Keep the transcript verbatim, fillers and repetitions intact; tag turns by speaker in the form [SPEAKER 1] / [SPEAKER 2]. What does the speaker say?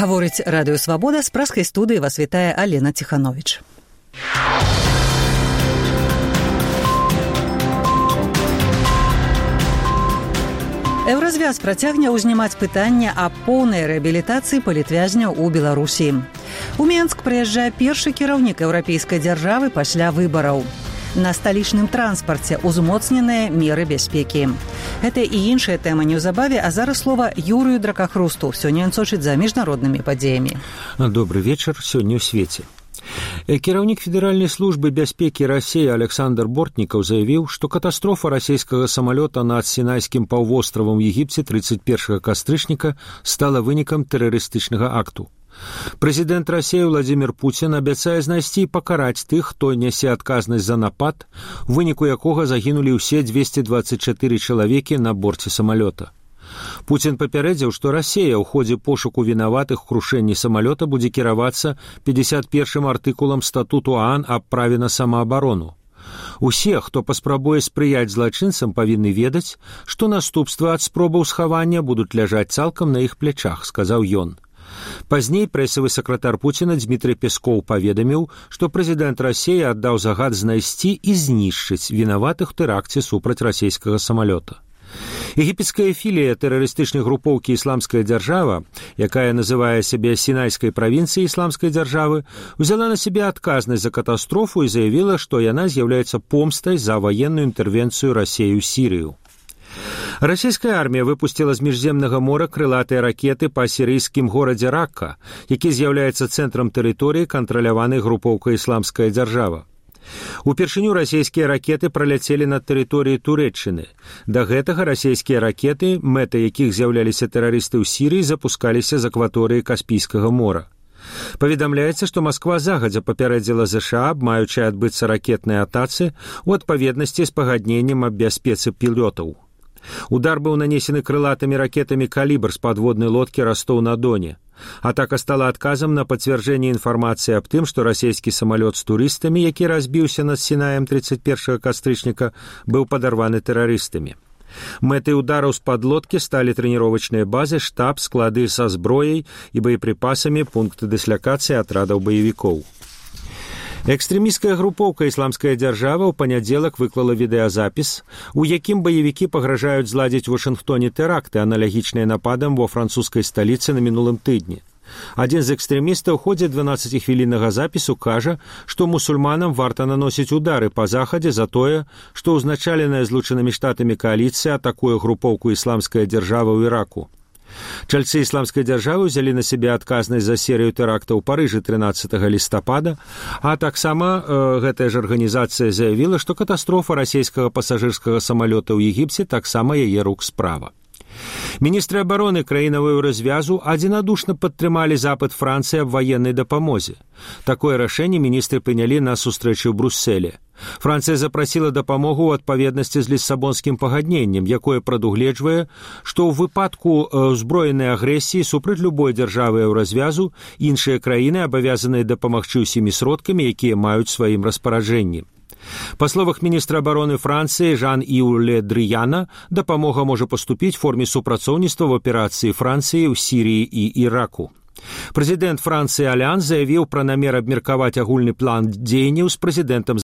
[SPEAKER 1] Гаворыць Радыё Свабода, з праскай студыі вас вітае Алена Ціхановіч. Еўразвяз працягне ўзнімаць пытанне аб поўнай рэабілітацыі палітвязняў у Беларусі. У Менск прыязджае першы кіраўнік еўрапейскай дзяржавы пасля выбараў. На сталічным транспарце узмоцненыя меры бяспекі. Гэта і іншая тэма неўзабаве, а зараз слова Юрыю Дракахрусту. Сёння ён сочыць за міжнароднымі падзеямі.
[SPEAKER 2] Добры вечар, сёння ў свеце. Кіраўнік Федэральнай службы бяспекі Расіі Александр Бортнікаў заявіў, што катастрофа расійскага самалёта над Сінайскім паўвостравам у Егіпце тридцать первого кастрычніка стала вынікам тэрарыстычнага акту. Прэзідэнт Расіі Владзімір Пуцін абяцае знайсці і пакараць тых, хто нясе адказнасць за напад, у выніку якога загінулі ўсе двести двадцать четыре чалавекі на борце самалёта. Пуцін папярэдзіў, што Расія ў ходзе пошуку вінаватых у крушэнні самалёта будзе кіравацца пятьдесят первым артыкулам статуту ААН аб праве на самаабарону. Усе, хто паспрабуе спрыяць злачынцам, павінны ведаць, што наступствы ад спробаў схавання будуць ляжаць цалкам на іх плячах, сказаў ён. Пазней прэсавы сакратар Пуціна Дмітрый Пескоў паведаміў, што прэзідэнт Расіі аддаў загад знайсці і знішчыць вінаватых у тэракце супраць расійскага самалёта. Егіпецкая філія тэрарыстычнай групоўкі «Ісламская дзяржава», якая называе сябе Сінайскай правінцыяй ісламскай дзяржавы, узяла на сябе адказнасць за катастрофу і заявіла, што яна з'яўляецца помстай за ваенную інтэрвенцыю Расіі ў Сірыю. Расійская армія выпусціла з міжземнага мора крылатыя ракеты па сірыйскім горадзе Ракка, які з'яўляецца цэнтрам тэрыторыі, кантраляванай групоўкай «Ісламская дзяржава». Упершыню расійскія ракеты праляцелі над тэрыторыяй Турэччыны. Да гэтага расійскія ракеты, мэтай якіх з'яўляліся тэрарысты ў Сірыі, запускаліся з акваторыі Каспійскага мора. Паведамляецца, што Масква загадзя папярэдзіла ЗША, маючы адбыцца ракетныя атацы у адпаведнасці з пагадненнем аб бяспецы пілотаў. Удар быў нанесены крылатымі ракетамі «Калібр» з падводнай лодкі Ростов-на-Доне. Атака стала адказам на пацвярджэнне інфармацыі аб тым, што расійскі самалёт з турыстамі, які разбіўся над Сінаем тридцать первого кастрычніка, быў падарваны тэрарыстамі. Мэтай удараў з падлодкі сталі трэніровачныя базы, штаб, склады са зброяй і боепрыпасамі, пункты дыслякацыі атрадаў баевікоў. Экстрэмісцкая групоўка «Ісламская дзяржава» ў панядзелак выклала відэазапіс, у якім баевікі пагражаюць зладзіць у Вашынгтоне тэракты, аналагічныя нападам ва французскай сталіцы на мінулым тыдні. Адзін з экстрэмістаў у ходзе дванаццаціхвіліннага запісу кажа, што мусульманам варта наносіць удары па захадзе за тое, што ўзначаленая Злучанымі Штатамі кааліцыя атакуе групоўку «Ісламская дзяржава» ў Іраку. Чальцы ісламскай дзяржавы ўзялі на сябе адказнасць за серыю тэрактаў у Парыжы тринадцатого лістапада, а таксама э, гэтая ж арганізацыя заявіла, што катастрофа расійскага пасажырскага самалёта ў Егіпце таксама яе рук справа. Міністры абароны краінаў еўразвязу адзінадушна падтрымалі запыт Францыі аб ваеннай дапамозе. Такое рашэнне міністры прынялі на сустрэчы ў Брусселе. Францыя запрасіла дапамогу ў адпаведнасці з ліссабонскім пагадненнем, якое прадугледжвае, што ў выпадку ўзброенай агрэсіі супраць любой дзяржавы еўразвязу іншыя краіны абавязаныя дапамагчы ўсімі сродкамі, якія маюць сваім распараджэнні. Па словах міністра абароны Францыі Жан-Іў Ле Дрыяна, дапамога можа паступіць у форме супрацоўніцтва ў аперацыі Францыі ў Сірыі і Іраку. Прэзідэнт Францыі Алян заявіў пра намер абмеркаваць агульны план дзеянняў з прэзідэнтам